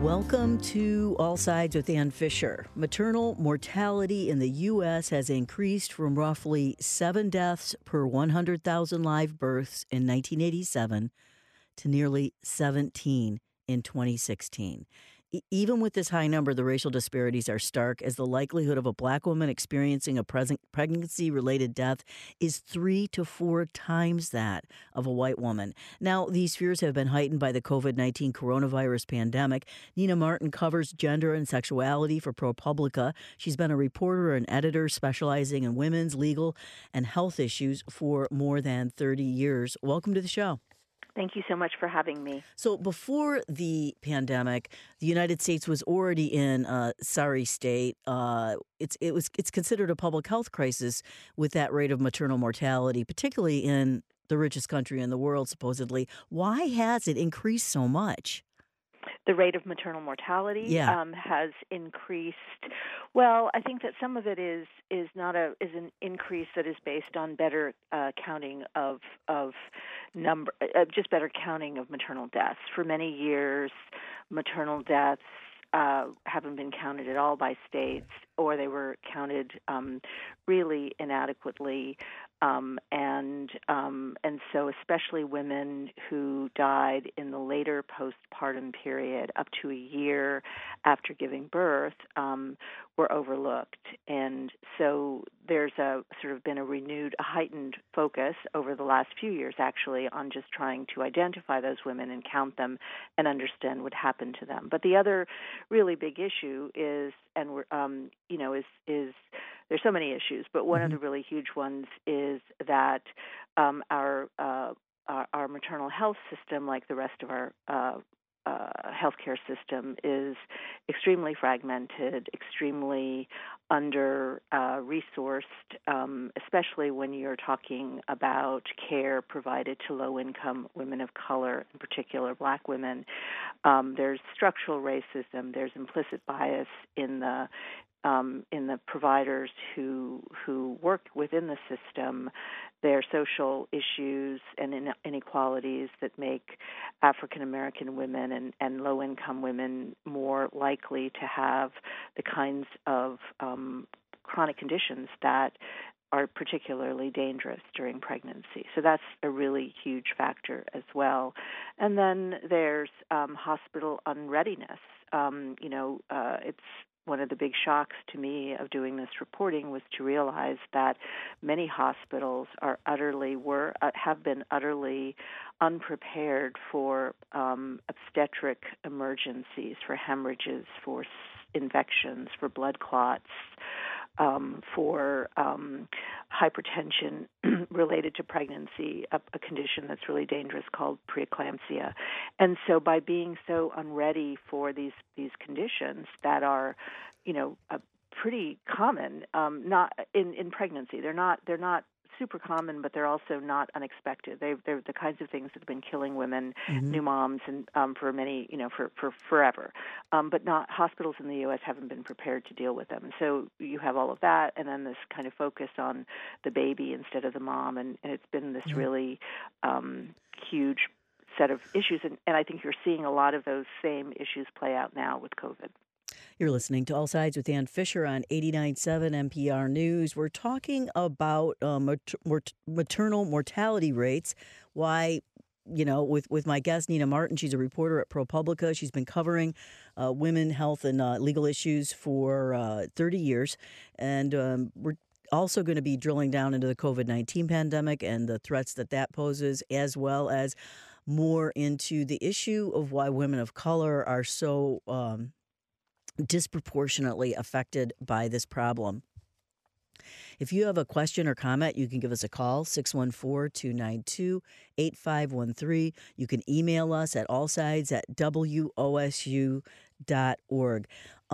Welcome to All Sides with Ann Fisher. Maternal mortality in the U.S. has increased from roughly 7 deaths per 100,000 live births in 1987 to nearly 17 in 2016. Even with this high number, the racial disparities are stark, as the likelihood of a black woman experiencing a pregnancy-related death is 3 to 4 times that of a white woman. Now, these fears have been heightened by the COVID-19 coronavirus pandemic. Nina Martin covers gender and sexuality for ProPublica. She's been a reporter and editor specializing in women's, legal, and health issues for more than 30 years. Welcome to the show. Thank you so much for having me. So before the pandemic, the United States was already in a sorry state. It's considered a public health crisis with that rate of maternal mortality, particularly in the richest country in the world, supposedly. Why has it increased so much? The rate of maternal mortality has increased. Well, I think that some of it is an increase that is based on better counting of number, just better counting of maternal deaths. For many years, maternal deaths haven't been counted at all by states, or they were counted really inadequately, and so especially women who died in the later postpartum period, up to a year after giving birth, were overlooked. And so there's been a heightened focus over the last few years, actually, on just trying to identify those women and count them and understand what happened to them. But the other really big issue is, there's so many issues, but one of the really huge ones is that our maternal health system, like the rest of our healthcare system, is extremely fragmented, extremely under-resourced, especially when you're talking about care provided to low-income women of color, in particular Black women. There's structural racism. There's implicit bias in the providers who work within the system. There are social issues and inequalities that make African American women and low-income women more likely to have the kinds of chronic conditions that are particularly dangerous during pregnancy. So that's a really huge factor as well. And then there's hospital unreadiness. It's one of the big shocks to me of doing this reporting was to realize that many hospitals have been utterly unprepared for obstetric emergencies, for hemorrhages, for infections, for blood clots, for hypertension related to pregnancy, a condition that's really dangerous called preeclampsia. And so by being so unready for these conditions that are, pretty common, not in pregnancy, they're not super common, but they're also not unexpected. They're the kinds of things that have been killing women, new moms, and for many, for forever. But not hospitals in the U.S. haven't been prepared to deal with them. And so you have all of that, and then this kind of focus on the baby instead of the mom, and it's been this really huge set of issues. And I think you're seeing a lot of those same issues play out now with COVID. You're listening to All Sides with Ann Fisher on 89.7 NPR News. We're talking about maternal mortality rates. Why, with my guest, Nina Martin. She's a reporter at ProPublica. She's been covering women, health, and legal issues for 30 years. And we're also going to be drilling down into the COVID-19 pandemic and the threats that poses, as well as more into the issue of why women of color are so disproportionately affected by this problem. If you have a question or comment, you can give us a call, 614-292-8513. You can email us at allsides@wosu.org.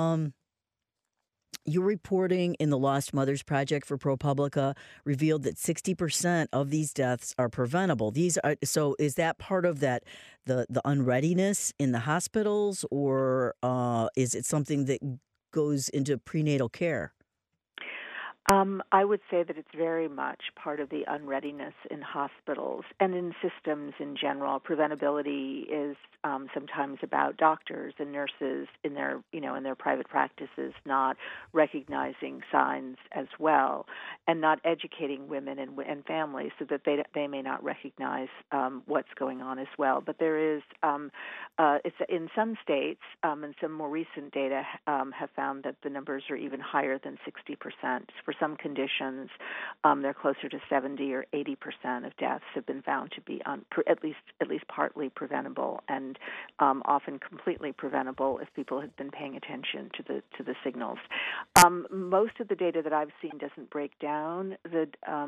Your reporting in the Lost Mothers Project for ProPublica revealed that 60% of these deaths are preventable. So is that part of that the unreadiness in the hospitals, or is it something that goes into prenatal care? I would say that it's very much part of the unreadiness in hospitals and in systems in general. Preventability is sometimes about doctors and nurses in their, in their private practices not recognizing signs as well, and not educating women and families so that they may not recognize what's going on as well. But there is, it's in some states, and some more recent data have found that the numbers are even higher than 60%. For some conditions, they're closer to 70 or 80% of deaths have been found to be at least partly preventable, and often completely preventable if people had been paying attention to the signals. Most of the data that I've seen doesn't break down the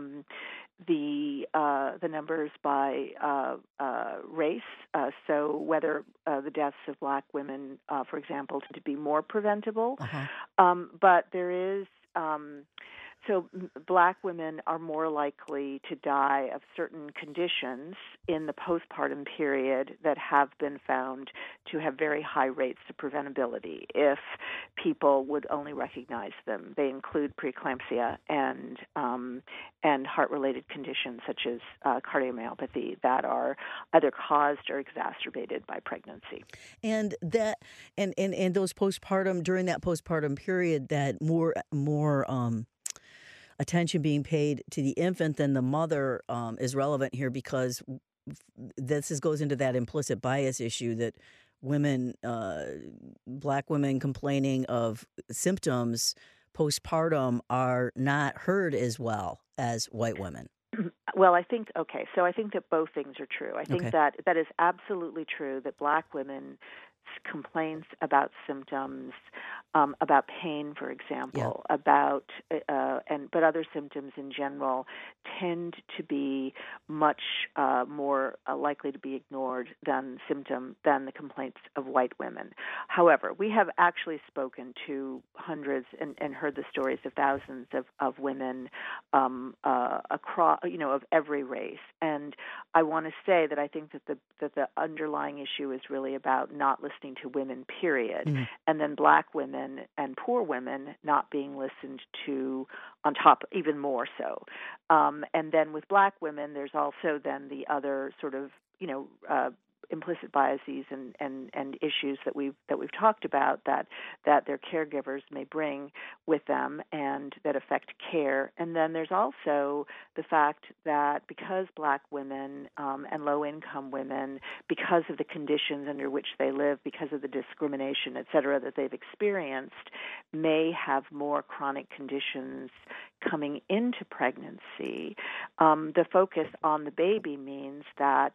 numbers by race. So whether the deaths of Black women, for example, tend to be more preventable, but there is. So Black women are more likely to die of certain conditions in the postpartum period that have been found to have very high rates of preventability if people would only recognize them. They include preeclampsia and heart-related conditions such as cardiomyopathy that are either caused or exacerbated by pregnancy. And that and those postpartum, during that postpartum period, that more attention being paid to the infant than the mother is relevant here, because goes into that implicit bias issue that women, Black women complaining of symptoms postpartum are not heard as well as white women. Well, I think that both things are true. I think that is absolutely true that Black women's complaints about symptoms, about pain, for example, but other symptoms in general tend to be much more likely to be ignored than the complaints of white women. However, we have actually spoken to hundreds and heard the stories of thousands of women across, of every race. And I want to say that I think that the underlying issue is really about not listening to women, period, and then Black women and poor women not being listened to on top, even more so. And then with Black women, there's also then the other sort of, implicit biases and issues that we've talked about that their caregivers may bring with them and that affect care. And then there's also the fact that because Black women and low-income women, because of the conditions under which they live, because of the discrimination, et cetera, that they've experienced, may have more chronic conditions coming into pregnancy. The focus on the baby means that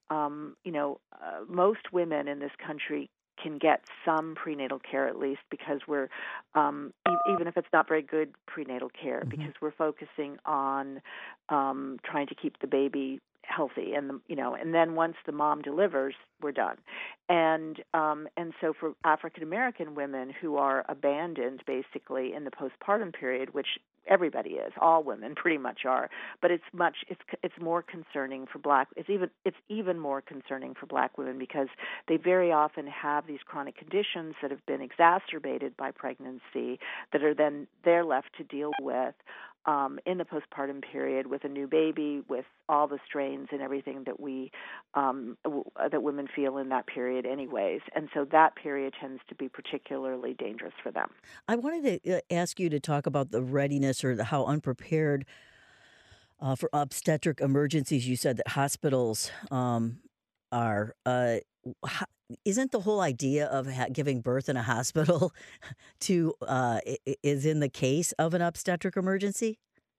most women in this country can get some prenatal care, at least, because we're even if it's not very good prenatal care, because we're focusing on trying to keep the baby healthy, and then once the mom delivers, we're done. And so for African American women who are abandoned basically in the postpartum period, which everybody is, all women pretty much are, but it's more concerning for it's even more concerning for Black women because they very often have these chronic conditions that have been exacerbated by pregnancy that are then they're left to deal with in the postpartum period with a new baby, with all the strains and everything that that women feel in that period anyways. And so that period tends to be particularly dangerous for them. I wanted to ask you to talk about the readiness or how unprepared for obstetric emergencies you said that hospitals are. Isn't the whole idea of giving birth in a hospital is in the case of an obstetric emergency?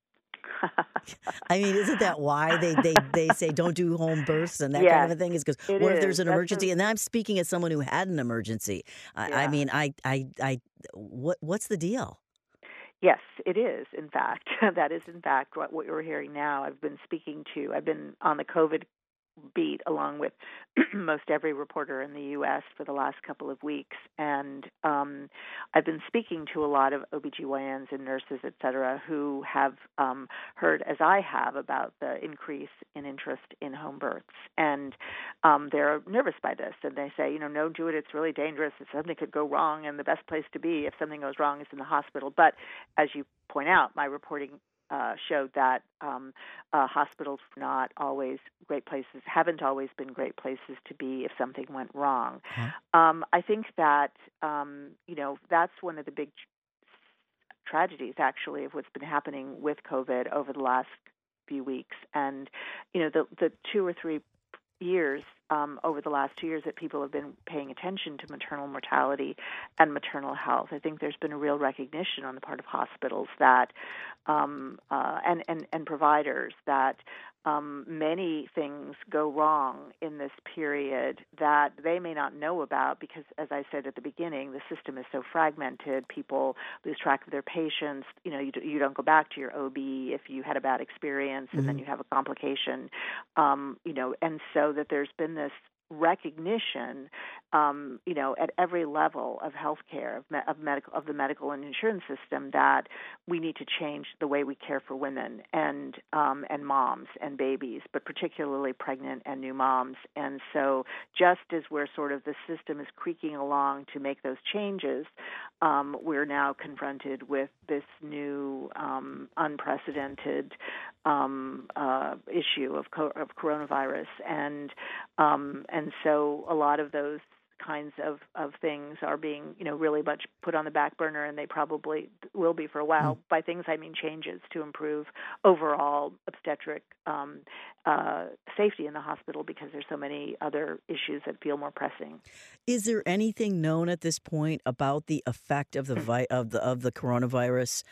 I mean, isn't that why they say don't do home births and that kind of a thing? Is because what if there's an emergency? And then I'm speaking as someone who had an emergency. I mean, what's the deal? Yes, it is, in fact. That is, in fact, what you're hearing now. I've been on the COVID beat along with most every reporter in the U.S. for the last couple of weeks. And I've been speaking to a lot of OBGYNs and nurses, et cetera, who have heard, as I have, about the increase in interest in home births. And they're nervous by this. And they say, don't do it. It's really dangerous. Something could go wrong. And the best place to be if something goes wrong is in the hospital. But as you point out, my reporting showed that hospitals are not always great places, haven't always been great places to be if something went wrong. I think that, that's one of the big tragedies, actually, of what's been happening with COVID over the last few weeks. And, the 2 or 3 years, over the last 2 years that people have been paying attention to maternal mortality and maternal health. I think there's been a real recognition on the part of hospitals that and providers that many things go wrong in this period that they may not know about because, as I said at the beginning, the system is so fragmented. People lose track of their patients. You don't go back to your OB if you had a bad experience and then you have a complication. And so that there's been this recognition, at every level of healthcare, of the medical and insurance system, that we need to change the way we care for women and moms and babies, but particularly pregnant and new moms. And so, just as we're the system is creaking along to make those changes, we're now confronted with this new unprecedented issue of coronavirus, and so a lot of those kinds of things are being, really much put on the back burner, and they probably will be for a while. By things, I mean changes to improve overall obstetric safety in the hospital, because there's so many other issues that feel more pressing. Is there anything known at this point about the effect of the of the coronavirus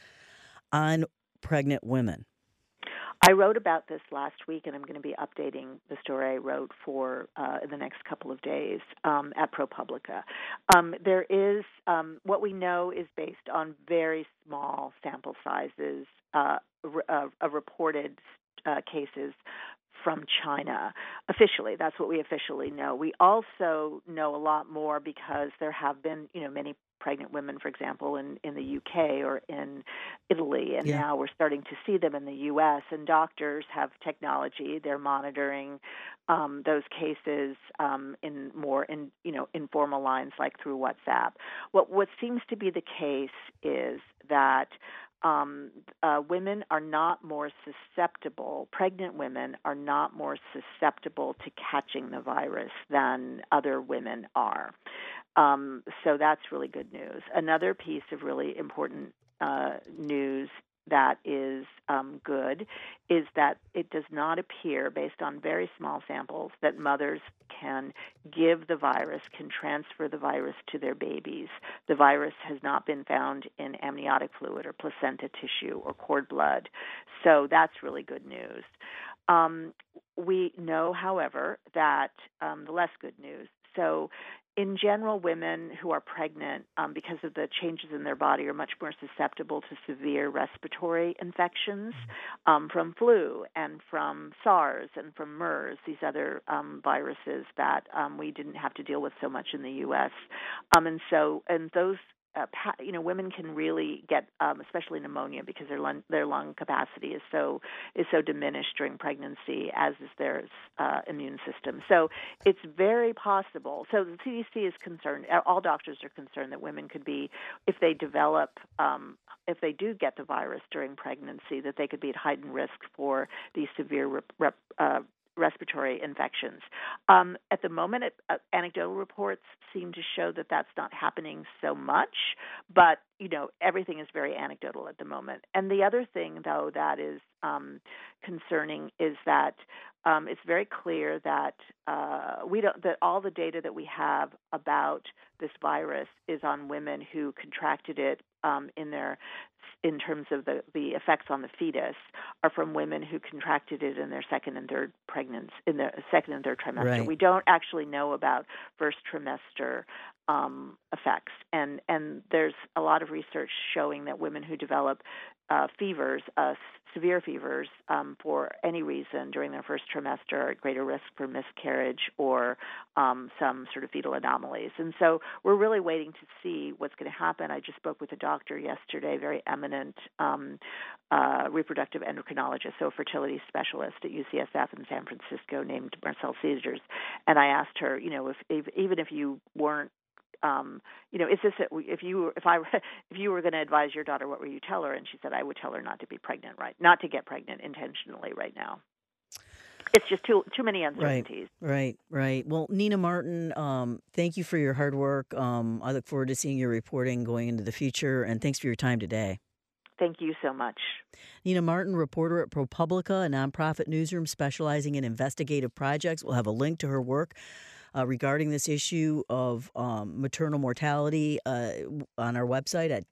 on pregnant women? I wrote about this last week, and I'm going to be updating the story I wrote for in the next couple of days at ProPublica. There is what we know is based on very small sample sizes of reported cases from China. Officially, that's what we officially know. We also know a lot more because there have been, many pregnant women, for example, in the UK or in Italy, and now we're starting to see them in the US, and doctors have technology. They're monitoring those cases in more informal lines, like through WhatsApp. What seems to be the case is that women are not more susceptible, pregnant women are not more susceptible to catching the virus than other women are. So that's really good news. Another piece of really important news that is good is that it does not appear, based on very small samples, that mothers can give the virus, can transfer the virus to their babies. The virus has not been found in amniotic fluid or placenta tissue or cord blood. So that's really good news. We know, however, that the less good news. So in general, women who are pregnant, because of the changes in their body, are much more susceptible to severe respiratory infections from flu and from SARS and from MERS, these other viruses that we didn't have to deal with so much in the U.S. And those women can really get, especially pneumonia, because their lung capacity is so diminished during pregnancy, as is their immune system. So it's very possible. So the CDC is concerned. All doctors are concerned that women could be, if they do get the virus during pregnancy, that they could be at heightened risk for these severe respiratory infections. At the moment, anecdotal reports seem to show that that's not happening so much, but everything is very anecdotal at the moment. And the other thing, though, that is concerning is that it's very clear that that all the data that we have about this virus is on women who contracted it in terms of the effects on the fetus, are from women who contracted it in their second and third trimester. Right. We don't actually know about first trimester effects. And there's a lot of research showing that women who develop fevers, severe fevers, for any reason during their first trimester are at greater risk for miscarriage or some sort of fetal anomalies. And so we're really waiting to see what's going to happen. I just spoke with a doctor yesterday, very eminent reproductive endocrinologist, so a fertility specialist at UCSF in San Francisco named Marcel Caesars. And I asked her, if even if you weren't, is this if you were going to advise your daughter, what would you tell her? And she said, I would tell her not to get pregnant intentionally right now. It's just too many uncertainties. Right. Well, Nina Martin, thank you for your hard work. I look forward to seeing your reporting going into the future, and thanks for your time today. Thank you so much. Nina Martin, reporter at ProPublica, a nonprofit newsroom specializing in investigative projects. We'll have a link to her work regarding this issue of maternal mortality on our website at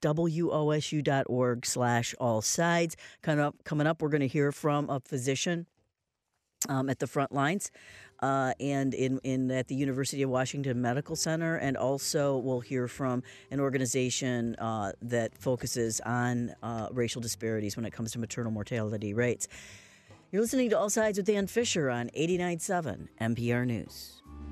wosu.org/allsides. Coming up, we're going to hear from a physician at the front lines and at the University of Washington Medical Center, and also we'll hear from an organization that focuses on racial disparities when it comes to maternal mortality rates. You're listening to All Sides with Dan Fisher on 89.7 NPR News.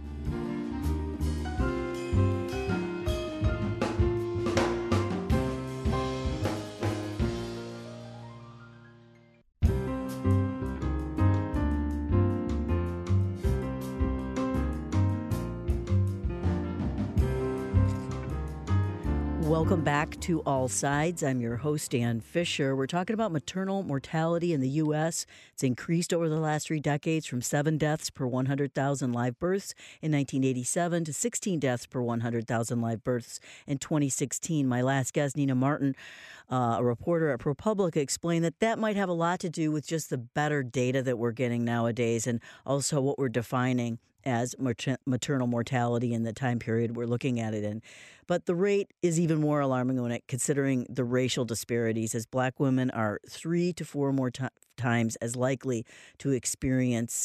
Welcome back to All Sides. I'm your host, Dan Fisher. We're talking about maternal mortality in the U.S. It's increased over the last 3 decades from 7 deaths per 100,000 live births in 1987 to 16 deaths per 100,000 live births in 2016. My last guest, Nina Martin, a reporter at ProPublica, explained that might have a lot to do with just the better data that we're getting nowadays, and also what we're defining as maternal mortality in the time period we're looking at it in. But the rate is even more alarming when considering the racial disparities, as Black women are 3 to 4 more times as likely to experience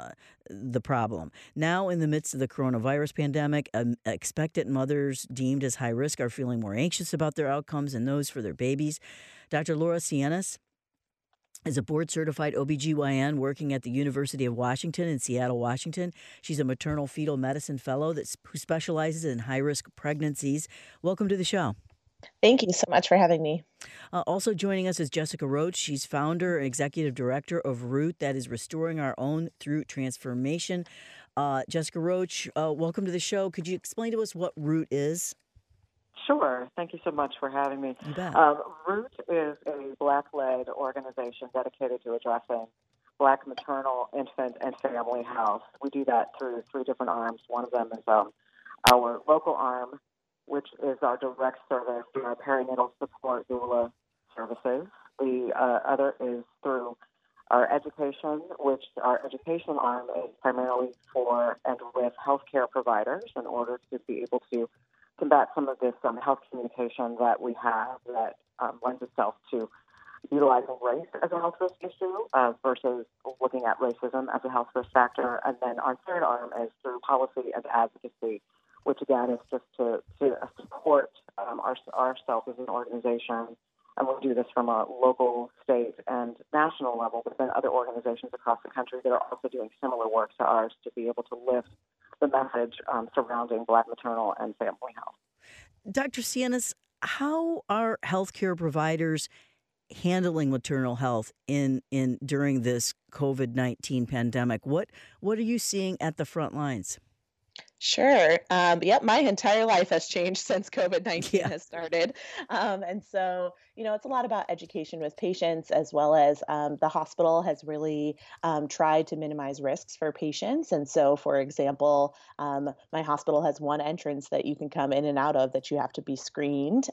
the problem. Now, in the midst of the coronavirus pandemic, expectant mothers deemed as high risk are feeling more anxious about their outcomes and those for their babies. Dr. Laura Sianis is a board-certified OBGYN working at the University of Washington in Seattle, Washington. She's a maternal fetal medicine fellow who specializes in high-risk pregnancies. Welcome to the show. Thank you so much for having me. Also joining us is Jessica Roach. She's founder and executive director of Root, that is Restoring Our Own Through Transformation. Jessica Roach, welcome to the show. Could you explain to us what Root is? Sure. Thank you so much for having me. You bet. Root is a Black-led organization dedicated to addressing Black maternal, infant, and family health. We do that through 3 different arms. One of them is our local arm, which is our direct service through our perinatal support doula services. The other is through our education, which our education arm is primarily for and with healthcare providers in order to be able to combat some of this health communication that we have that lends itself to utilizing race as a health risk issue versus looking at racism as a health risk factor. And then our third arm is through policy and advocacy, which again is just to support ourselves as an organization. And we do this from a local, state, and national level, but then other organizations across the country that are also doing similar work to ours to be able to lift the message surrounding Black maternal and family health. Dr. Sianis, how are healthcare providers handling maternal health during this COVID-19 pandemic? What are you seeing at the front lines? Sure. My entire life has changed since COVID-19 has started. And so, it's a lot about education with patients, as well as the hospital has really tried to minimize risks for patients. And so, for example, my hospital has one entrance that you can come in and out of that you have to be screened.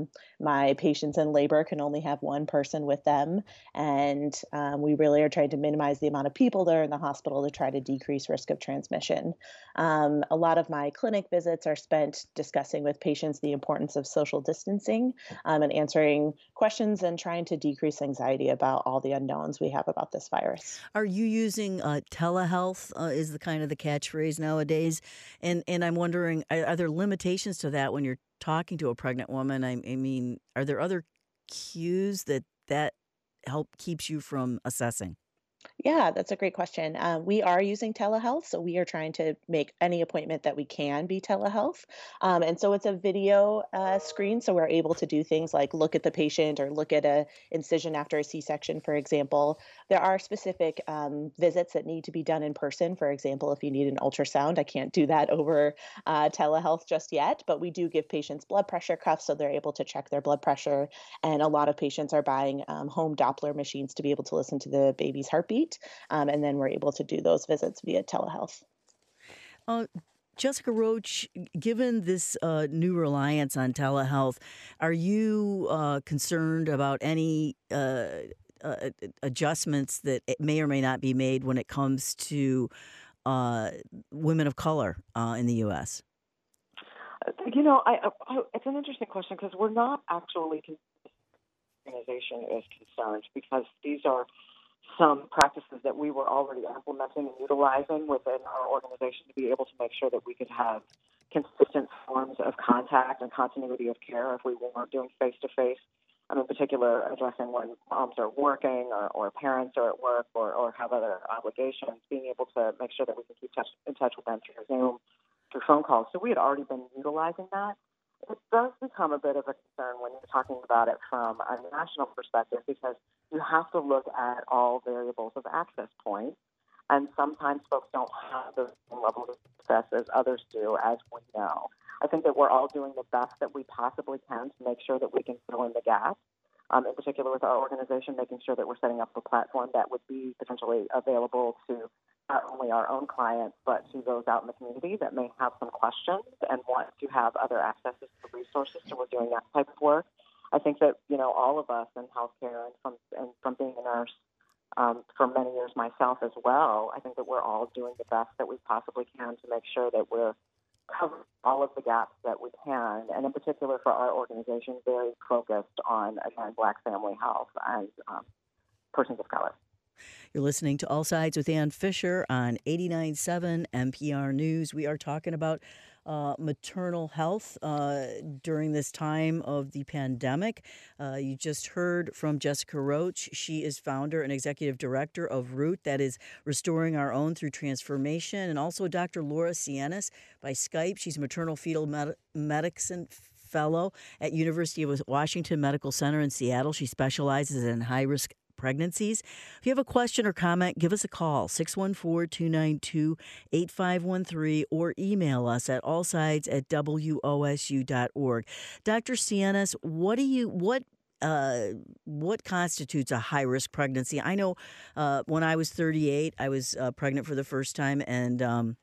My patients in labor can only have one person with them. And we really are trying to minimize the amount of people that are in the hospital to try to decrease risk of transmission. A lot of my clinic visits are spent discussing with patients the importance of social distancing and answering questions and trying to decrease anxiety about all the unknowns we have about this virus. Are you using telehealth? Is the kind of the catchphrase nowadays, and I'm wondering, are there limitations to that when you're talking to a pregnant woman? I mean, are there other cues that help keeps you from assessing? Yeah, that's a great question. We are using telehealth, so we are trying to make any appointment that we can be telehealth. And so it's a video screen, so we're able to do things like look at the patient or look at a incision after a C-section, for example. There are specific visits that need to be done in person. For example, if you need an ultrasound, I can't do that over telehealth just yet, but we do give patients blood pressure cuffs so they're able to check their blood pressure. And a lot of patients are buying home Doppler machines to be able to listen to the baby's heartbeat. And then we're able to do those visits via telehealth. Uh, Jessica Roach, given this new reliance on telehealth, are you concerned about any adjustments that it may or may not be made when it comes to women of color in the U.S.? It's an interesting question because we're not actually organization is concerned because these are some practices that we were already implementing and utilizing within our organization to be able to make sure that we could have consistent forms of contact and continuity of care if we weren't doing face-to-face. In particular, addressing when moms are working or parents are at work or have other obligations, being able to make sure that we can keep in touch with them through Zoom, through phone calls. So we had already been utilizing that. It does become a bit of a concern when you're talking about it from a national perspective because you have to look at all variables of access points, and sometimes folks don't have the same level of success as others do, as we know. I think that we're all doing the best that we possibly can to make sure that we can fill in the gaps. In particular with our organization, making sure that we're setting up a platform that would be potentially available to not only our own clients, but to those out in the community that may have some questions and want to have other accesses to resources. So we're doing that type of work. I think that, all of us in healthcare and from being a nurse for many years myself as well, I think that we're all doing the best that we possibly can to make sure that we're covering all of the gaps that we can, and in particular for our organization, very focused on, again, Black family health and persons of color. You're listening to All Sides with Ann Fisher on 89.7 NPR News. We are talking about maternal health during this time of the pandemic. You just heard from Jessica Roach. She is founder and executive director of Root, that is Restoring Our Own Through Transformation, and also Dr. Laura Sienis by Skype. She's a maternal fetal medicine fellow at University of Washington Medical Center in Seattle. She specializes in high-risk pregnancies. If you have a question or comment, give us a call, 614-292-8513, or email us at allsides@wosu.org. Dr. Sienis, what constitutes a high-risk pregnancy? I know when I was 38, I was pregnant for the first time, and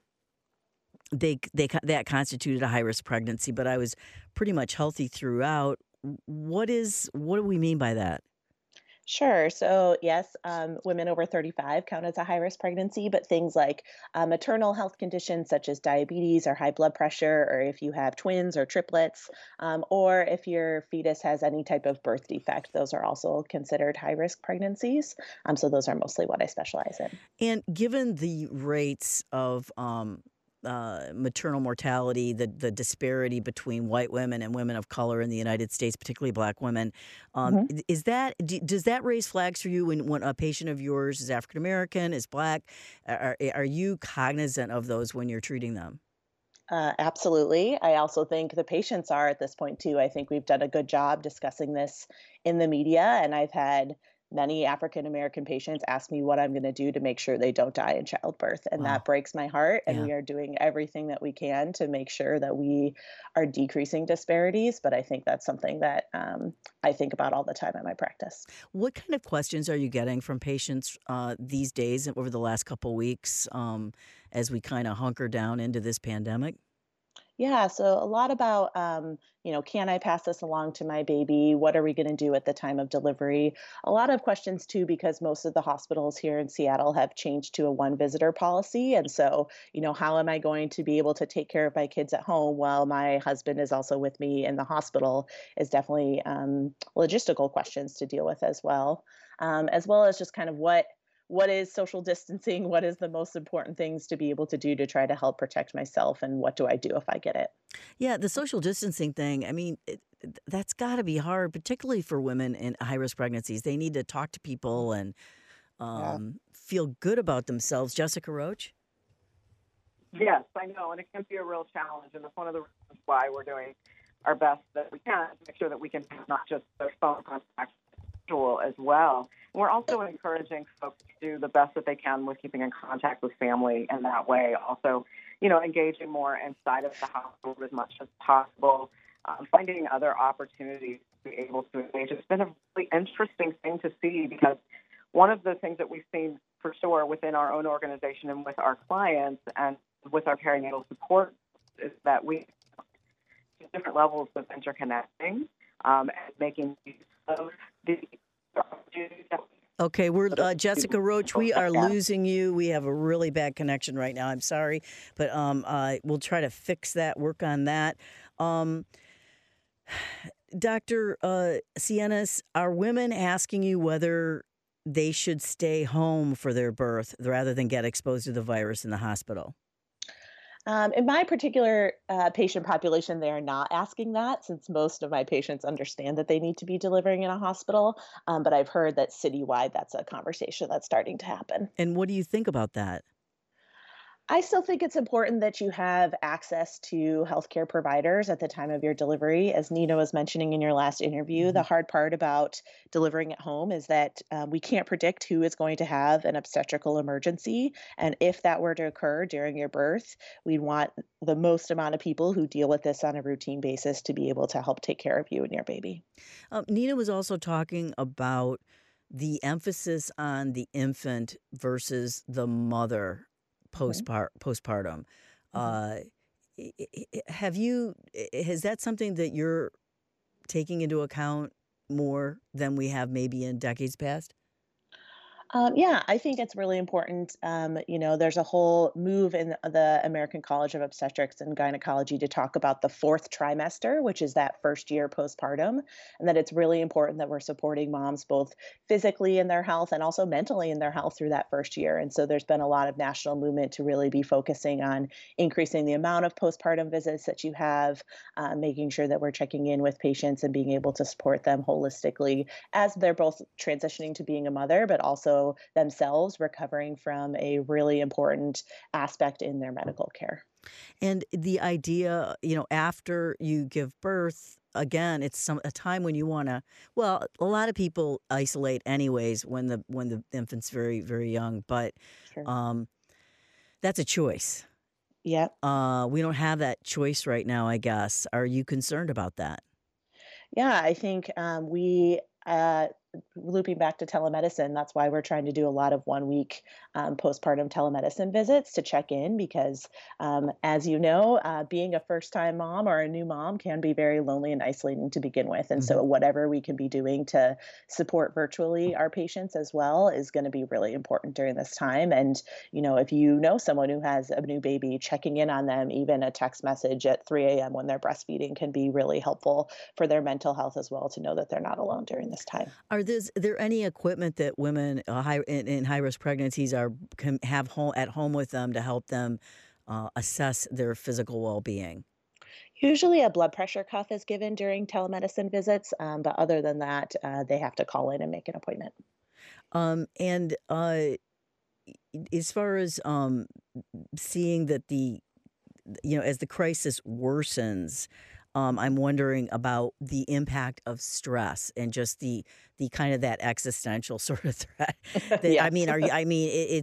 that constituted a high-risk pregnancy, but I was pretty much healthy throughout. What do we mean by that? Sure. So, yes, women over 35 count as a high risk pregnancy, but things like maternal health conditions such as diabetes or high blood pressure, or if you have twins or triplets, or if your fetus has any type of birth defect, those are also considered high risk pregnancies. So, those are mostly what I specialize in. And given the rates of maternal mortality, the disparity between white women and women of color in the United States, particularly Black women, does that raise flags for you when a patient of yours is African American, is Black? Are you cognizant of those when you're treating them? Absolutely. I also think the patients are at this point too. I think we've done a good job discussing this in the media, and I've had many African American patients ask me what I'm going to do to make sure they don't die in childbirth. And Wow. that breaks my heart. And Yeah. we are doing everything that we can to make sure that we are decreasing disparities. But I think that's something that I think about all the time in my practice. What kind of questions are you getting from patients these days over the last couple of weeks as we kind of hunker down into this pandemic? Yeah, so a lot about, can I pass this along to my baby? What are we going to do at the time of delivery? A lot of questions too, because most of the hospitals here in Seattle have changed to a one visitor policy. And so, how am I going to be able to take care of my kids at home while my husband is also with me in the hospital is definitely logistical questions to deal with as well as just kind of what is social distancing? What is the most important things to be able to do to try to help protect myself? And what do I do if I get it? Yeah, the social distancing thing, I mean, that's got to be hard, particularly for women in high risk pregnancies. They need to talk to people and Yeah. feel good about themselves. Jessica Roach? Yes, I know, and it can be a real challenge, and that's one of the reasons why we're doing our best that we can to make sure that we can have not just their phone contact tool as well. And we're also encouraging folks to do the best that they can with keeping in contact with family in that way. Also, engaging more inside of the household as much as possible, finding other opportunities to be able to engage. It's been a really interesting thing to see because one of the things that we've seen for sure within our own organization and with our clients and with our perinatal support is that we have different levels of interconnecting and making use of the opportunities that Okay, we're Jessica Roach. We are losing you. We have a really bad connection right now. I'm sorry, but we'll try to fix that. Work on that. Dr. Sienas, are women asking you whether they should stay home for their birth rather than get exposed to the virus in the hospital? In my particular patient population, they are not asking that since most of my patients understand that they need to be delivering in a hospital. But I've heard that citywide, that's a conversation that's starting to happen. And what do you think about that? I still think it's important that you have access to healthcare providers at the time of your delivery. As Nina was mentioning in your last interview, the hard part about delivering at home is that we can't predict who is going to have an obstetrical emergency. And if that were to occur during your birth, we want the most amount of people who deal with this on a routine basis to be able to help take care of you and your baby. Nina was also talking about the emphasis on the infant versus the mother postpartum. Mhm. Has that something that you're taking into account more than we have maybe in decades past? Yeah, I think it's really important. There's a whole move in the American College of Obstetrics and Gynecology to talk about the fourth trimester, which is that first year postpartum, and that it's really important that we're supporting moms both physically in their health and also mentally in their health through that first year. And so there's been a lot of national movement to really be focusing on increasing the amount of postpartum visits that you have, making sure that we're checking in with patients and being able to support them holistically as they're both transitioning to being a mother, but also themselves recovering from a really important aspect in their medical care. And the idea, after you give birth, again, it's a time when you want to. Well, a lot of people isolate anyways when the infant's very very young, but Sure. that's a choice. Yep. We don't have that choice right now, I guess. Are you concerned about that? Yeah, I think looping back to telemedicine, that's why we're trying to do a lot of 1 week postpartum telemedicine visits to check in because, as you know, being a first time mom or a new mom can be very lonely and isolating to begin with. And so, whatever we can be doing to support virtually our patients as well is going to be really important during this time. And, if you know someone who has a new baby, checking in on them, even a text message at 3 a.m. when they're breastfeeding can be really helpful for their mental health as well to know that they're not alone during this time. Are there any equipment that women in high risk pregnancies can have at home with them to help them assess their physical well being? Usually, a blood pressure cuff is given during telemedicine visits, but other than that, they have to call in and make an appointment. And as far as seeing that as the crisis worsens, I'm wondering about the impact of stress and just the kind of that existential sort of threat. Yeah.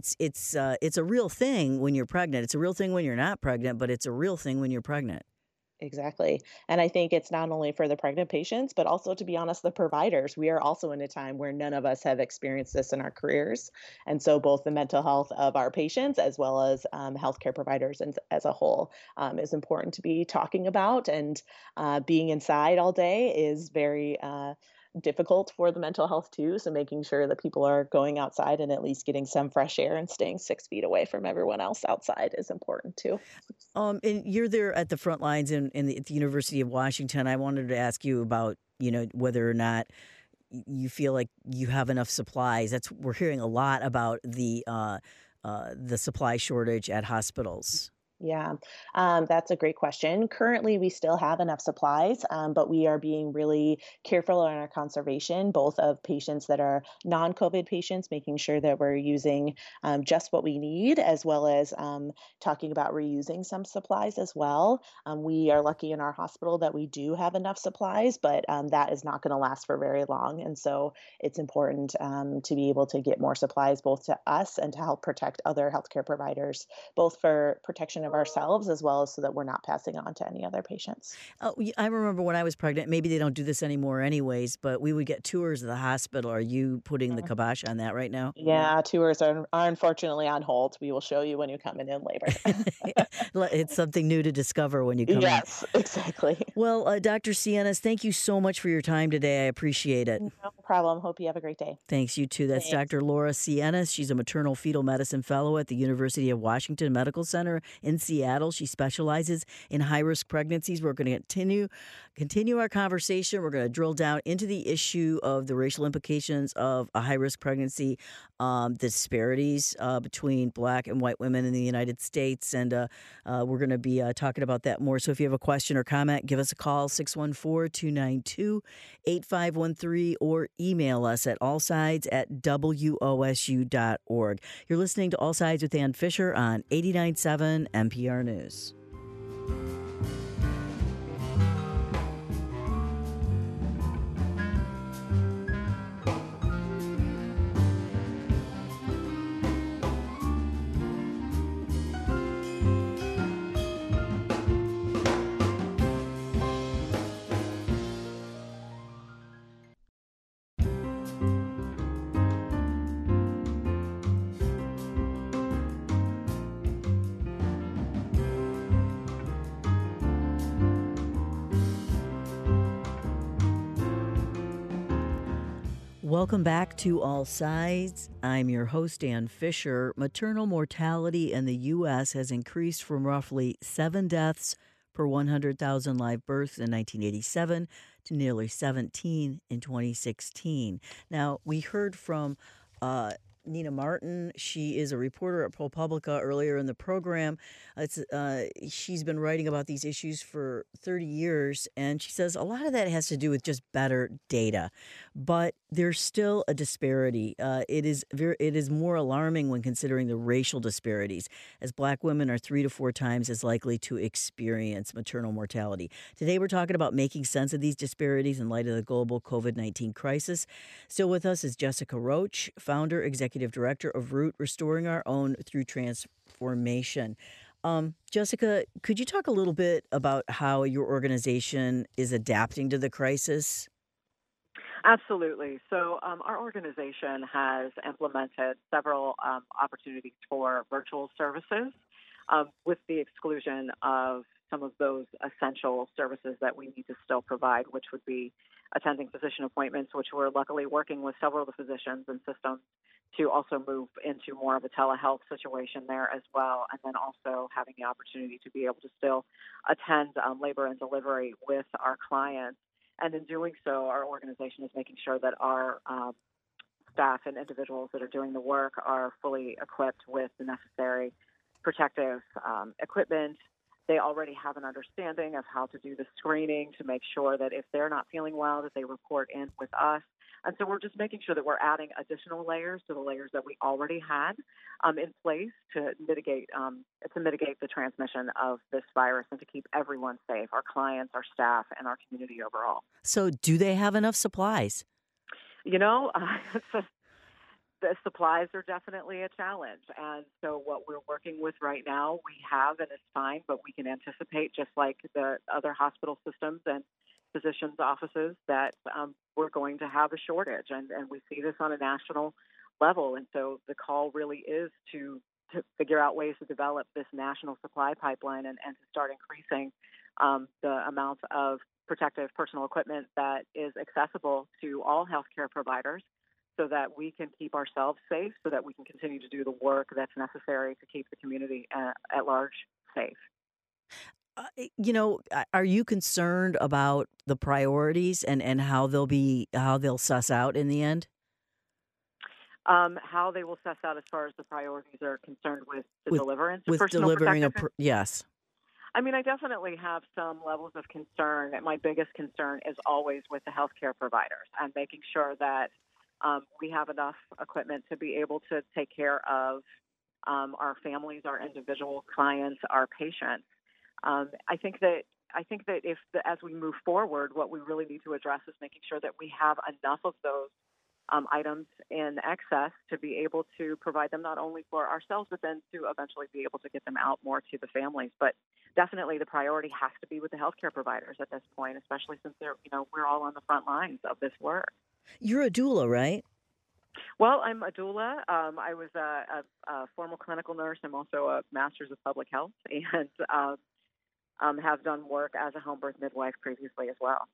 It's a real thing when you're pregnant. It's a real thing when you're not pregnant, but it's a real thing when you're pregnant. Exactly. And I think it's not only for the pregnant patients, but also, to be honest, the providers. We are also in a time where none of us have experienced this in our careers. And so, both the mental health of our patients as well as healthcare providers and, as a whole is important to be talking about. And being inside all day is very difficult for the mental health too. So, making sure that people are going outside and at least getting some fresh air and staying 6 feet away from everyone else outside is important too. And you're there at the front lines at the University of Washington. I wanted to ask you about, whether or not you feel like you have enough supplies. We're hearing a lot about the supply shortage at hospitals. Yeah, that's a great question. Currently, we still have enough supplies, but we are being really careful on our conservation, both of patients that are non-COVID patients, making sure that we're using just what we need, as well as talking about reusing some supplies as well. We are lucky in our hospital that we do have enough supplies, but that is not going to last for very long. And so it's important to be able to get more supplies, both to us and to help protect other healthcare providers, both for protection of ourselves as well as so that we're not passing on to any other patients. I remember when I was pregnant, maybe they don't do this anymore anyways, but we would get tours of the hospital. Are you putting the kibosh on that right now? Yeah, tours are unfortunately on hold. We will show you when you come in labor. It's something new to discover when you come in. Yes, exactly. Well, Dr. Sienas, thank you so much for your time today. I appreciate it. No problem. Hope you have a great day. Thanks, you too. That's Thanks. Dr. Laura Sienas. She's a maternal fetal medicine fellow at the University of Washington Medical Center in Seattle. She specializes in high-risk pregnancies. We're going to continue our conversation. We're going to drill down into the issue of the racial implications of a high-risk pregnancy, the disparities between Black and white women in the United States, and we're going to be talking about that more. So if you have a question or comment, give us a call, 614-292-8513, or email us at allsides@wosu.org. You're listening to All Sides with Ann Fisher on 89.7 NPR News. Welcome back to All Sides. I'm your host, Ann Fisher. Maternal mortality in the U.S. has increased from roughly 7 deaths per 100,000 live births in 1987 to nearly 17 in 2016. Now, we heard from Nina Martin. She is a reporter at ProPublica earlier in the program. She's been writing about these issues for 30 years, and she says a lot of that has to do with just better data. But there's still a disparity. It is more alarming when considering the racial disparities, as Black women are 3 to 4 times as likely to experience maternal mortality. Today, we're talking about making sense of these disparities in light of the global COVID-19 crisis. Still with us is Jessica Roach, founder, executive director of Root, Restoring Our Own Through Transformation. Jessica, could you talk a little bit about how your organization is adapting to the crisis? Absolutely. So our organization has implemented several opportunities for virtual services with the exclusion of some of those essential services that we need to still provide, which would be attending physician appointments, which we're luckily working with several of the physicians and systems to also move into more of a telehealth situation there as well, and then also having the opportunity to be able to still attend labor and delivery with our clients. And in doing so, our organization is making sure that our staff and individuals that are doing the work are fully equipped with the necessary protective equipment. They already have an understanding of how to do the screening to make sure that if they're not feeling well, that they report in with us. And so we're just making sure that we're adding additional layers to the layers that we already had in place to mitigate the transmission of this virus and to keep everyone safe, our clients, our staff, and our community overall. So do they have enough supplies? You know, the supplies are definitely a challenge. And so what we're working with right now, we have, and it's fine, but we can anticipate, just like the other hospital systems and physicians' offices, that we're going to have a shortage. And we see this on a national level. And so the call really is to figure out ways to develop this national supply pipeline and to start increasing the amount of protective personal equipment that is accessible to all healthcare providers, so that we can keep ourselves safe, so that we can continue to do the work that's necessary to keep the community at large safe. Are you concerned about the priorities and how they'll suss out in the end? How they will suss out as far as the priorities are concerned with the deliverance of with personal delivering protective. Yes. I mean, I definitely have some levels of concern. My biggest concern is always with the healthcare providers and making sure that we have enough equipment to be able to take care of our families, our individual clients, our patients. I think that as we move forward, what we really need to address is making sure that we have enough of those items in excess to be able to provide them not only for ourselves, but then to eventually be able to get them out more to the families. But definitely the priority has to be with the healthcare providers at this point, especially since we're all on the front lines of this work. You're a doula, right? Well, I'm a doula. I was a formal clinical nurse. I'm also a master's of public health, and have done work as a home birth midwife previously as well.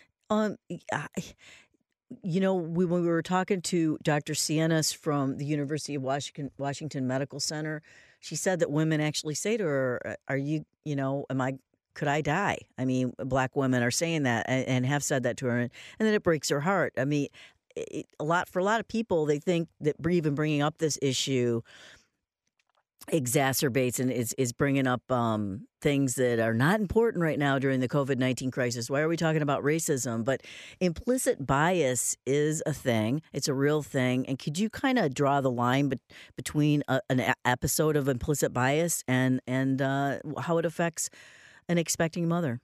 When we were talking to Dr. Sienas from the University of Washington Medical Center, she said that women actually say to her, could I die? I mean, Black women are saying that and have said that to her, and then it breaks her heart. I mean, for a lot of people, they think that even bringing up this issue exacerbates and is bringing up things that are not important right now during the COVID-19 crisis. Why are we talking about racism? But implicit bias is a thing. It's a real thing. And could you kind of draw the line between an episode of implicit bias and how it affects an expecting mother?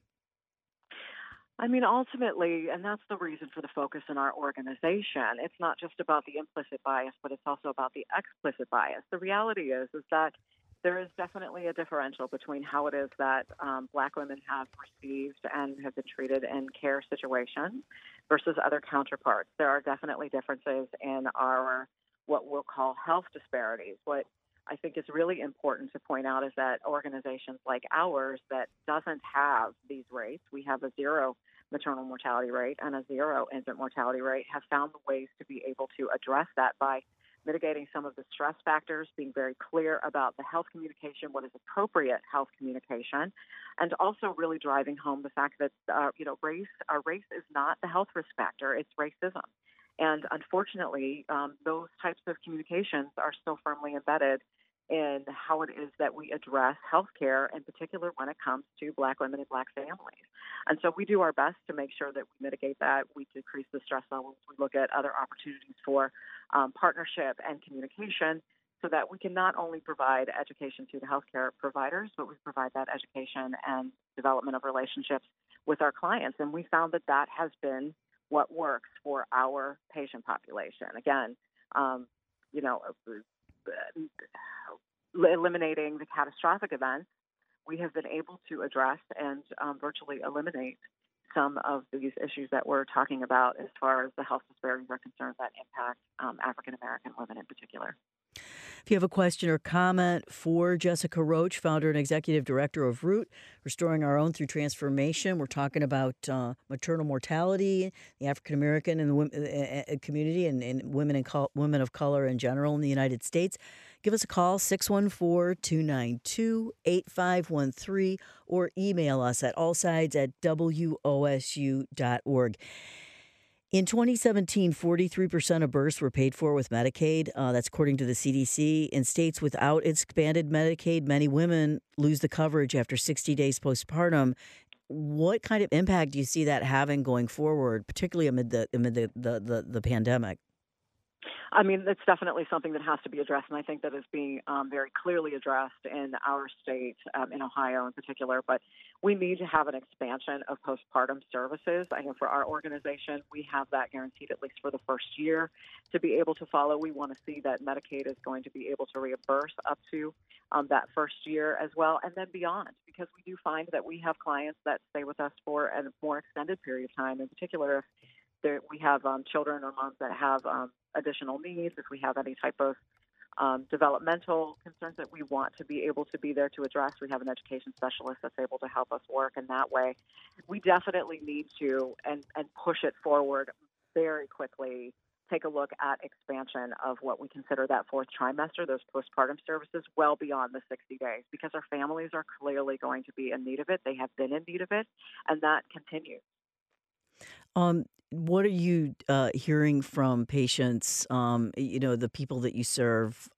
I mean, ultimately, and that's the reason for the focus in our organization, it's not just about the implicit bias, but it's also about the explicit bias. The reality is that there is definitely a differential between how it is that Black women have received and have been treated in care situations versus other counterparts. There are definitely differences in our what we'll call health disparities. What I think is really important to point out is that organizations like ours that doesn't have these rates, we have a 0 maternal mortality rate and a 0 infant mortality rate, have found ways to be able to address that by mitigating some of the stress factors, being very clear about the health communication, what is appropriate health communication, and also really driving home the fact that our race is not the health risk factor, it's racism. And unfortunately, those types of communications are still firmly embedded in how it is that we address healthcare, in particular when it comes to Black women and Black families. And so we do our best to make sure that we mitigate that. We decrease the stress levels. We look at other opportunities for partnership and communication so that we can not only provide education to the healthcare providers, but we provide that education and development of relationships with our clients. And we found that that has been what works for our patient population. Again, eliminating the catastrophic events, we have been able to address and virtually eliminate some of these issues that we're talking about as far as the health disparities are concerned that impact African American women in particular. If you have a question or comment for Jessica Roach, founder and executive director of Root, Restoring Our Own Through Transformation, we're talking about maternal mortality, the African American and the community, and women of color in general in the United States. Give us a call, 614-292-8513, or email us at allsides@wosu.org. In 2017, 43% of births were paid for with Medicaid. That's according to the CDC. In states without expanded Medicaid, many women lose the coverage after 60 days postpartum. What kind of impact do you see that having going forward, particularly amid the pandemic? I mean, it's definitely something that has to be addressed, and I think that is being very clearly addressed in our state, in Ohio in particular. But we need to have an expansion of postpartum services. I know for our organization, we have that guaranteed at least for the first year to be able to follow. We want to see that Medicaid is going to be able to reimburse up to that first year as well, and then beyond, because we do find that we have clients that stay with us for a more extended period of time. In particular, if we have children or moms that have additional needs, if we have any type of developmental concerns that we want to be able to be there to address. We have an education specialist that's able to help us work in that way. We definitely need to and push it forward very quickly. Take a look at expansion of what we consider that fourth trimester, those postpartum services, well beyond the 60 days, because our families are clearly going to be in need of it. They have been in need of it, and that continues. What are you hearing from patients, the people that you serve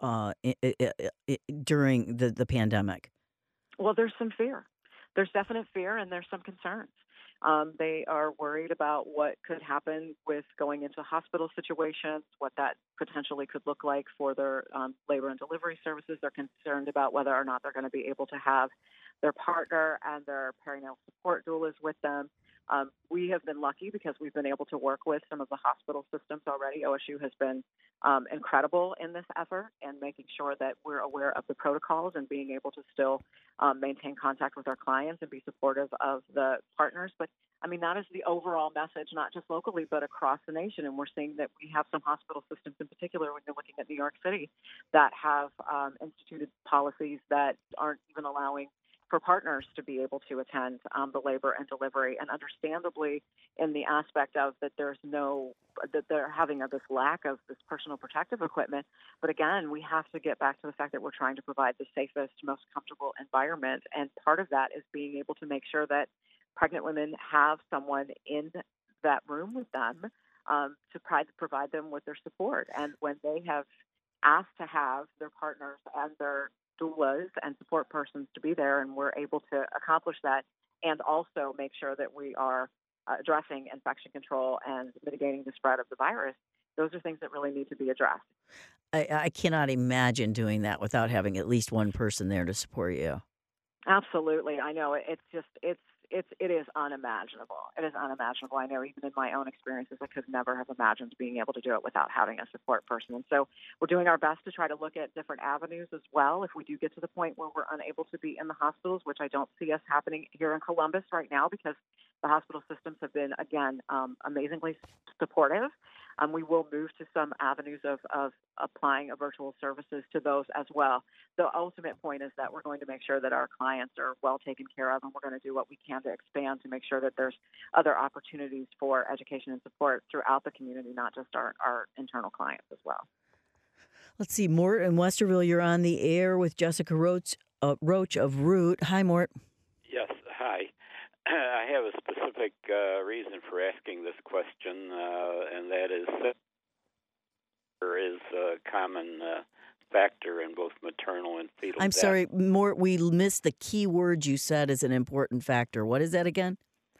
during the pandemic? Well, there's some fear. There's definite fear, and there's some concerns. They are worried about what could happen with going into hospital situations, what that potentially could look like for their labor and delivery services. They're concerned about whether or not they're going to be able to have their partner and their perinatal support doulas with them. We have been lucky because we've been able to work with some of the hospital systems already. OSU has been incredible in this effort and making sure that we're aware of the protocols and being able to still maintain contact with our clients and be supportive of the partners. But I mean, that is the overall message, not just locally, but across the nation. And we're seeing that we have some hospital systems in particular, when you're looking at New York City, that have instituted policies that aren't even allowing for partners to be able to attend the labor and delivery, and understandably in the aspect of that that they're having this lack of this personal protective equipment. But again, we have to get back to the fact that we're trying to provide the safest, most comfortable environment. And part of that is being able to make sure that pregnant women have someone in that room with them to provide them with their support. And when they have asked to have their partners and their doulas and support persons to be there, and we're able to accomplish that, and also make sure that we are addressing infection control and mitigating the spread of the virus. Those are things that really need to be addressed. I cannot imagine doing that without having at least one person there to support you. Absolutely. I know it is unimaginable. It is unimaginable. I know even in my own experiences, I could never have imagined being able to do it without having a support person. And so we're doing our best to try to look at different avenues as well. If we do get to the point where we're unable to be in the hospitals, which I don't see us happening here in Columbus right now, because the hospital systems have been, again, amazingly supportive. We will move to some avenues of applying virtual services to those as well. The ultimate point is that we're going to make sure that our clients are well taken care of, and we're going to do what we can to expand to make sure that there's other opportunities for education and support throughout the community, not just our internal clients as well. Let's see, Mort in Westerville, you're on the air with Jessica Roach of Root. Hi, Mort. Yes, hi. I have a specific reason for asking this question, and that is that there is a common factor in both maternal and fetal I'm death. sorry, Mort, we missed the key word you said is an important factor. What is that again?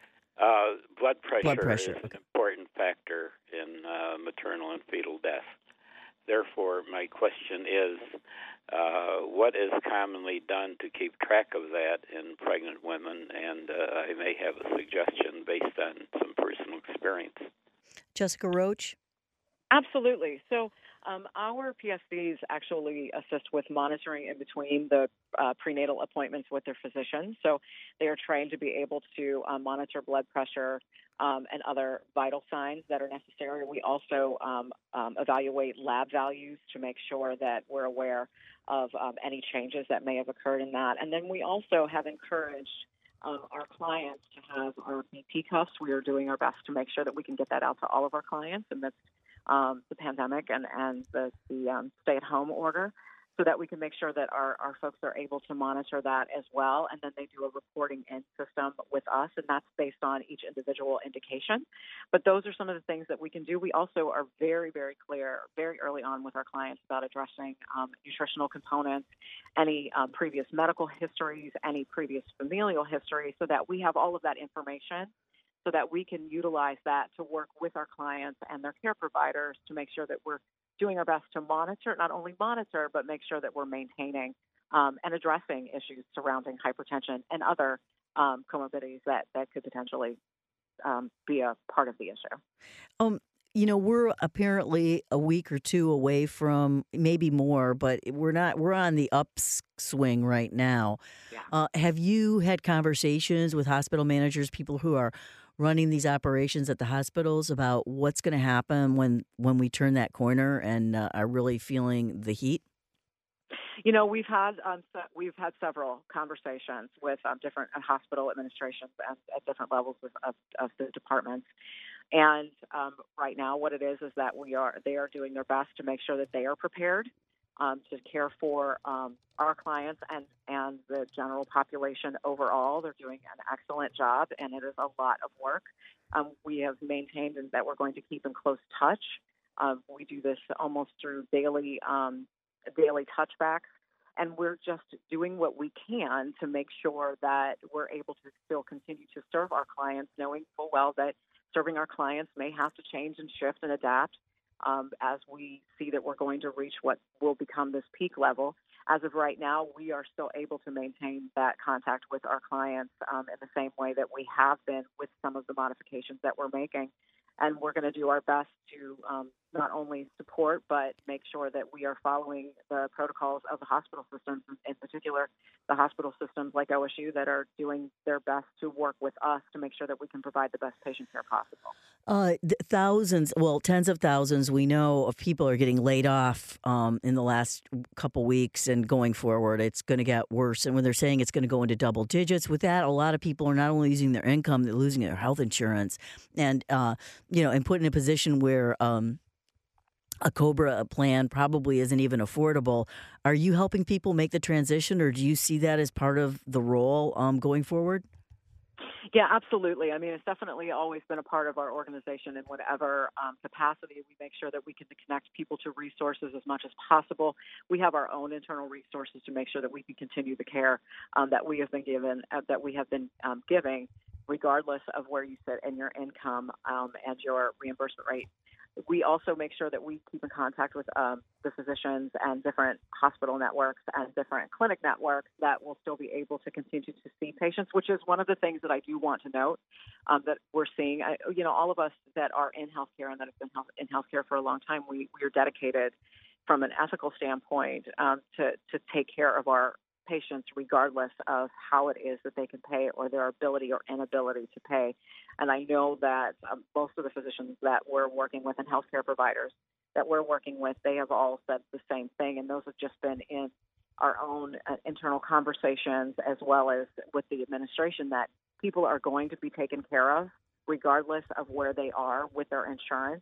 Blood pressure is Okay. an important factor in maternal and fetal death. Therefore, my question is, what is commonly done to keep track of that in pregnant women? And I may have a suggestion based on some personal experience. Jessica Roach? Absolutely. So our PSVs actually assist with monitoring in between the prenatal appointments with their physicians. So they are trained to be able to monitor blood pressure and other vital signs that are necessary. We also evaluate lab values to make sure that we're aware of any changes that may have occurred in that. And then we also have encouraged our clients to have our BP cuffs. We are doing our best to make sure that we can get that out to all of our clients amidst the pandemic and the stay-at-home order, so that we can make sure that our folks are able to monitor that as well. And then they do a reporting in system with us, and that's based on each individual indication. But those are some of the things that we can do. We also are very, very clear very early on with our clients about addressing nutritional components, any previous medical histories, any previous familial history, so that we have all of that information, so that we can utilize that to work with our clients and their care providers to make sure that we're doing our best to not only monitor, but make sure that we're maintaining and addressing issues surrounding hypertension and other comorbidities that could potentially be a part of the issue. Um, we're apparently a week or two away from maybe more, but we're not. We're on the upswing right now. Yeah. Have you had conversations with hospital managers, people who are running these operations at the hospitals, about what's going to happen when we turn that corner and are really feeling the heat? We've had several conversations with different hospital administrations and at different levels of the departments. And right now, what it is that they are doing their best to make sure that they are prepared to care for our clients and the general population overall. They're doing an excellent job, and it is a lot of work. We have maintained that we're going to keep in close touch. We do this almost through daily touchbacks, and we're just doing what we can to make sure that we're able to still continue to serve our clients, knowing full well that serving our clients may have to change and shift and adapt as we see that we're going to reach what will become this peak level. As of right now, we are still able to maintain that contact with our clients in the same way that we have been with some of the modifications that we're making. And we're going to do our best to not only support, but make sure that we are following the protocols of the hospital systems, in particular, the hospital systems like OSU that are doing their best to work with us to make sure that we can provide the best patient care possible. Tens of thousands, we know, of people are getting laid off in the last couple weeks, and going forward, it's going to get worse. And when they're saying it's going to go into double digits, with that, a lot of people are not only losing their income, they're losing their health insurance, and and put in a position where a COBRA plan probably isn't even affordable. Are you helping people make the transition, or do you see that as part of the role going forward? Yeah, absolutely. I mean, it's definitely always been a part of our organization in whatever capacity. We make sure that we can connect people to resources as much as possible. We have our own internal resources to make sure that we can continue the care that we have been given, giving, regardless of where you sit in your income and your reimbursement rate. We also make sure that we keep in contact with the physicians and different hospital networks and different clinic networks that will still be able to continue to see patients, which is one of the things that I do want to note that we're seeing. All of us that are in healthcare and that have been in healthcare for a long time, we are dedicated from an ethical standpoint to take care of our patients regardless of how it is that they can pay or their ability or inability to pay. And I know that most of the physicians that we're working with and healthcare providers that we're working with, they have all said the same thing. And those have just been in our own internal conversations as well as with the administration, that people are going to be taken care of regardless of where they are with their insurance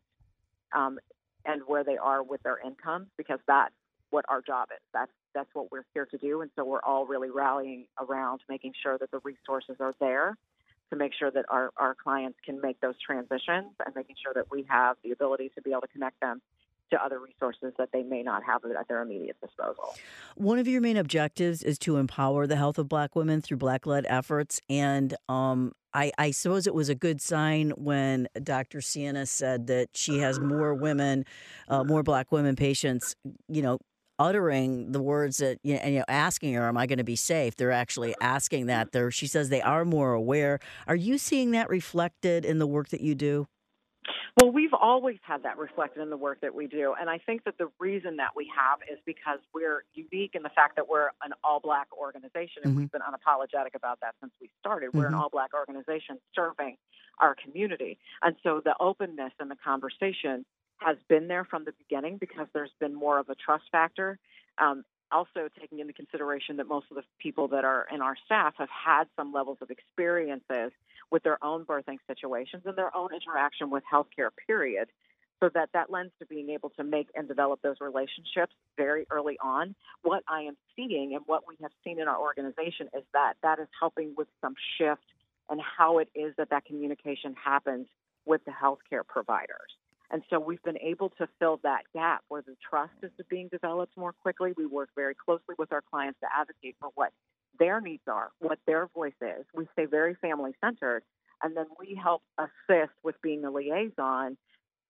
and where they are with their incomes, because that's what our job is. That's what we're here to do. And so we're all really rallying around making sure that the resources are there to make sure that our clients can make those transitions and making sure that we have the ability to be able to connect them to other resources that they may not have at their immediate disposal. One of your main objectives is to empower the health of Black women through Black-led efforts. And I suppose it was a good sign when Dr. Sienna said that she has more women, more Black women patients, uttering the words that, asking her, am I going to be safe? They're actually asking that. She says they are more aware. Are you seeing that reflected in the work that you do? Well, we've always had that reflected in the work that we do. And I think that the reason that we have is because we're unique in the fact that we're an all-Black organization, and we've been unapologetic about that since we started. We're an all-Black organization serving our community. And so the openness and the conversation has been there from the beginning because there's been more of a trust factor. Also taking into consideration that most of the people that are in our staff have had some levels of experiences with their own birthing situations and their own interaction with healthcare, period. So that lends to being able to make and develop those relationships very early on. What I am seeing and what we have seen in our organization is that is helping with some shift in how it is that communication happens with the healthcare providers. And so we've been able to fill that gap where the trust is being developed more quickly. We work very closely with our clients to advocate for what their needs are, what their voice is. We stay very family-centered, and then we help assist with being a liaison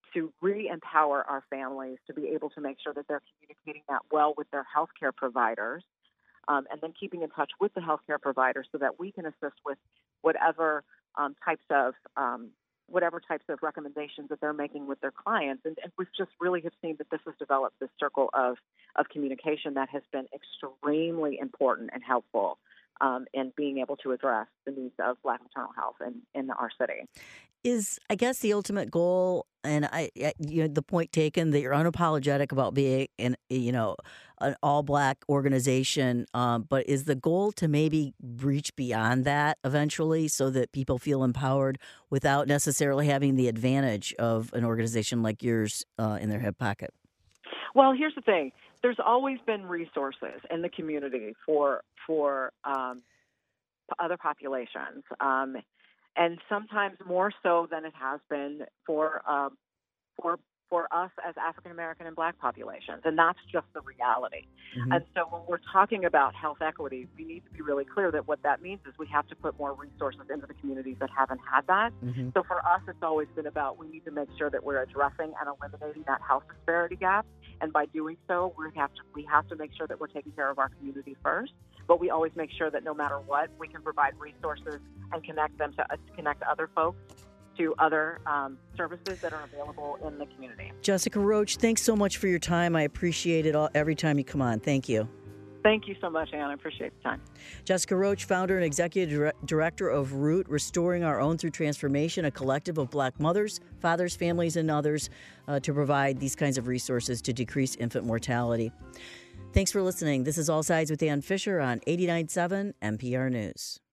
to re-empower our families to be able to make sure that they're communicating that well with their healthcare providers, and then keeping in touch with the healthcare providers so that we can assist with whatever types of recommendations that they're making with their clients. And we've just really have seen that this has developed this circle of communication that has been extremely important and helpful in being able to address the needs of Black maternal health in our city. Is, I guess, the ultimate goal, and the point taken that you're unapologetic about being an all-Black organization, but is the goal to maybe reach beyond that eventually so that people feel empowered without necessarily having the advantage of an organization like yours in their hip pocket? Well, here's the thing. There's always been resources in the community for other populations, and sometimes more so than it has been for us as African American and Black populations, and that's just the reality. Mm-hmm. And so when we're talking about health equity, we need to be really clear that what that means is we have to put more resources into the communities that haven't had that. Mm-hmm. So for us, it's always been about we need to make sure that we're addressing and eliminating that health disparity gap, and by doing so, we have to make sure that we're taking care of our community first. But we always make sure that no matter what, we can provide resources and connect other folks to other services that are available in the community. Jessica Roach, thanks so much for your time. I appreciate it every time you come on. Thank you. Thank you so much, Ann. I appreciate the time. Jessica Roach, founder and executive director of Root, Restoring Our Own Through Transformation, a collective of Black mothers, fathers, families, and others to provide these kinds of resources to decrease infant mortality. Thanks for listening. This is All Sides with Ann Fisher on 89.7 NPR News.